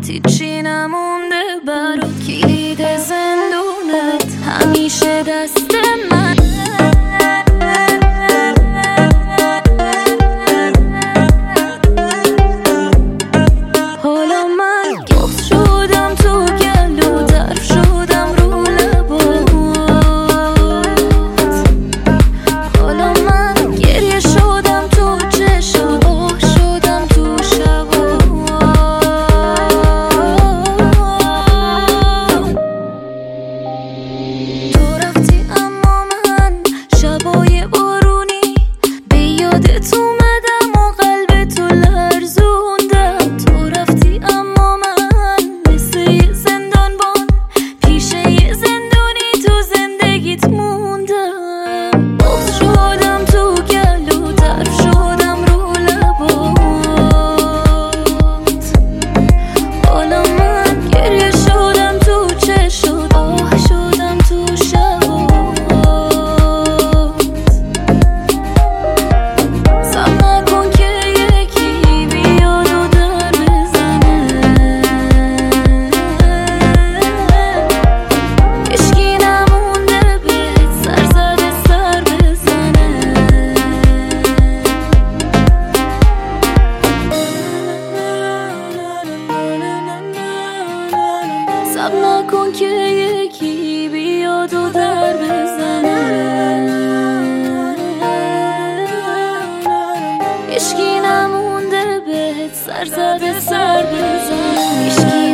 هیچی نمونده برات، کلید زندونت همیشه دست من. حالا من گفت شدم تو گلو، طرف شدم رو لبات. حالا من گریه شدم تو چشات، آه شدم تو شبات. تو رفتی اما من شبای بارونی به یادت اومدم و قلب تو لرزوندم. تو رفتی اما من مثل یه زندانبان پیش یه زندونی تو زندگیت موندم. باز شدم تو گلو، طرف شدم رو لبات. حالا من گریه شدم تو چشات، آه شدم تو شبات. صبر نکن که یکی بیاد و در بزنه، هیچکی نمونده بهت سر زده سر بزنه. صبر نکن که یکی بیاد و در بزنه، هیچکی نمونده بهت سر زده سر بزنه. هیچکی